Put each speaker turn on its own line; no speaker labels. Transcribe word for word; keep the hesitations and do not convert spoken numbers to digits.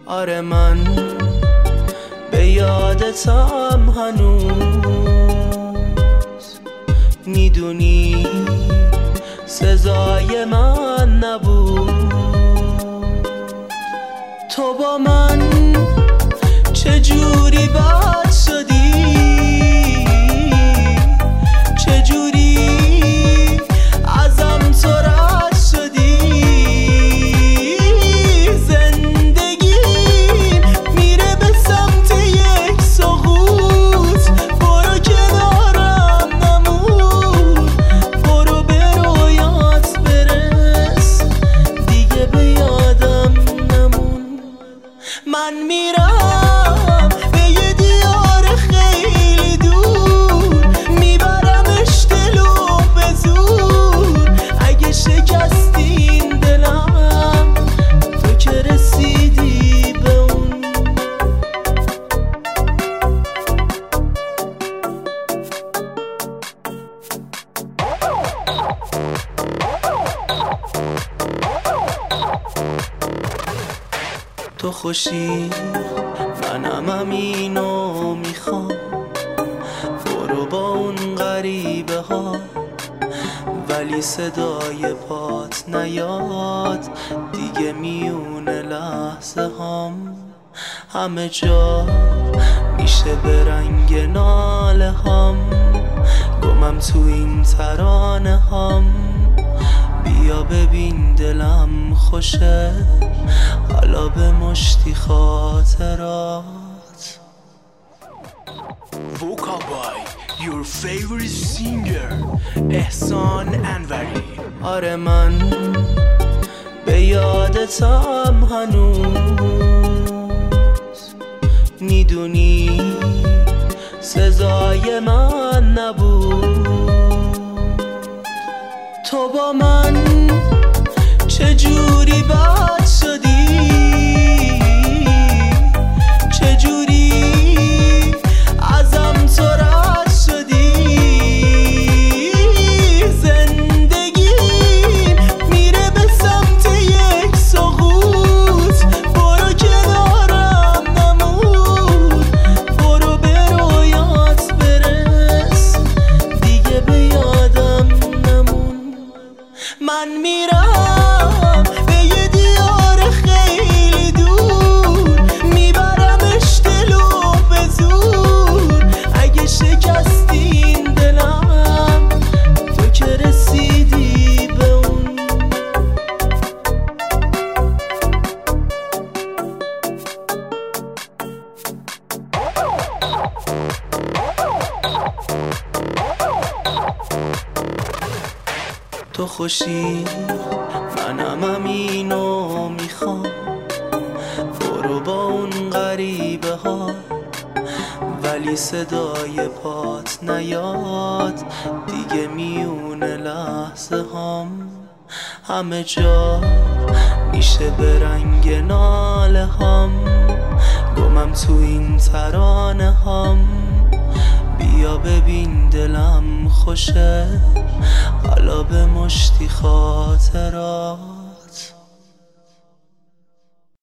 آره من به یادتم هنوز، میدونی سزای من نبود. تو با من چجوری بد شدی، چجوری ازم تو رد شدی. زندگی میره به سمت یک سقوط، برو کنارم نمون، برو به رویات برس، دیگه به یادم نمون. من میرم به یه دیار خیلی دور، میبرمش دلو به زور. اگه شکستی این دلم تو که رسیدی به اون. تو خوشی منم همینو میخوام، برو با اون غریبه ها، ولی صدای پات نیاد دیگه میون لحظه هام. همه جا میشه به رنگ ناله هام، گمم تو این ترانه هام. بیا ببین دلم خوشه حالا به مشتی خاطرات.
Vocabay, your favorite singer, احسان انوری.
آره من به یادتم هنوز، میدونی سزای من نبود. تو با من چجوری بد شدی، چجوری ازم تو رد شدی. زندگی میره به سمت یک سقوط، برو کنارم نمون، برو به رویات برس، دیگه به یادم نمون. من میرم به یه دیار خیلی دور، میبرمش دلو به زور. اگه شکستی این دلم تو که رسیدی به اون. تو خوشی منم همینو میخوام، برو با اون غریبه ها، ولی صدای پات نیاد دیگه میون لحظه هام. همه جا میشه به رنگ ناله هام، گمم تو این ترانه هام. بیا ببین دلم خوشه حالا به مشتی خاطرات.